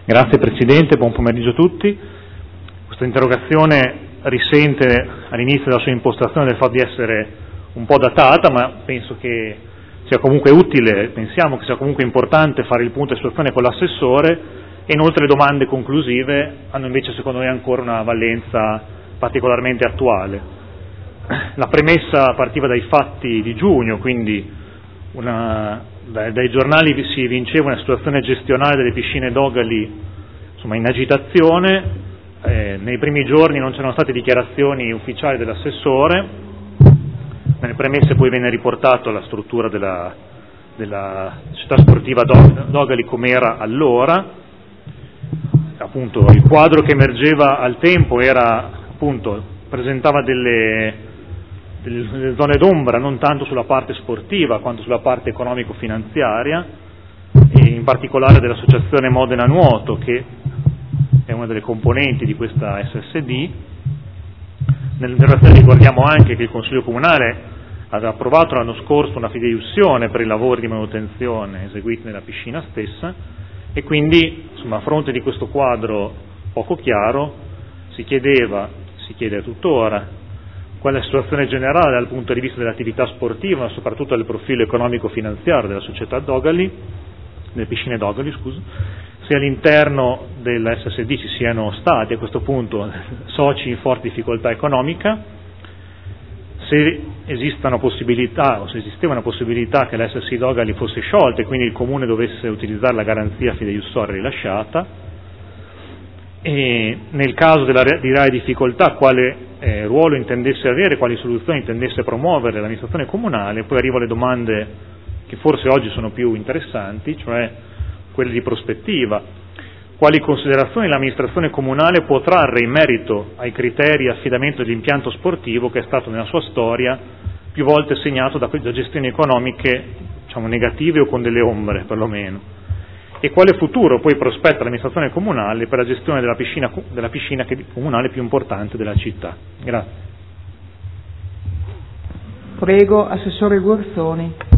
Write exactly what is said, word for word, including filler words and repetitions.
Grazie Presidente, buon pomeriggio a tutti. Questa interrogazione risente all'inizio della sua impostazione del fatto di essere un po' datata, ma penso che sia comunque utile, pensiamo che sia comunque importante fare il punto di situazione con l'assessore, e inoltre le domande conclusive hanno invece secondo me ancora una valenza particolarmente attuale. La premessa partiva dai fatti di giugno, quindi una, dai, dai giornali si evinceva una situazione gestionale delle piscine Dogali insomma, in agitazione. Eh, nei primi giorni non c'erano state dichiarazioni ufficiali dell'assessore, nelle premesse poi venne riportato la struttura della, della società sportiva Dogali come era allora. Appunto, il quadro che emergeva al tempo era, appunto, presentava delle, delle zone d'ombra non tanto sulla parte sportiva quanto sulla parte economico-finanziaria, e in particolare dell'associazione Modena Nuoto, che è una delle componenti di questa S S D. Nell'interrogazione ricordiamo anche che il Consiglio Comunale aveva approvato l'anno scorso una fideiussione per i lavori di manutenzione eseguiti nella piscina stessa, e quindi insomma, a fronte di questo quadro poco chiaro si chiedeva, si chiede tuttora, qual è la situazione generale dal punto di vista dell'attività sportiva, ma soprattutto del profilo economico-finanziario della società Dogali, delle piscine Dogali, scusa, se all'interno della S S D ci siano stati a questo punto soci in forte difficoltà economica, se esistano possibilità o se esisteva una possibilità che la S S D Dogali fosse sciolta e quindi il Comune dovesse utilizzare la garanzia fideiussoria rilasciata, e nel caso della, di reale difficoltà quale eh, ruolo intendesse avere, quali soluzioni intendesse promuovere l'amministrazione comunale. Poi arrivano le domande che forse oggi sono più interessanti, cioè quelle di prospettiva. Quali considerazioni l'amministrazione comunale può trarre in merito ai criteri di affidamento dell'impianto sportivo che è stato nella sua storia più volte segnato da, da gestioni economiche diciamo, negative o con delle ombre perlomeno, e quale futuro poi prospetta l'amministrazione comunale per la gestione della piscina, della piscina comunale più importante della città. Grazie. Prego, Assessore Guerzoni.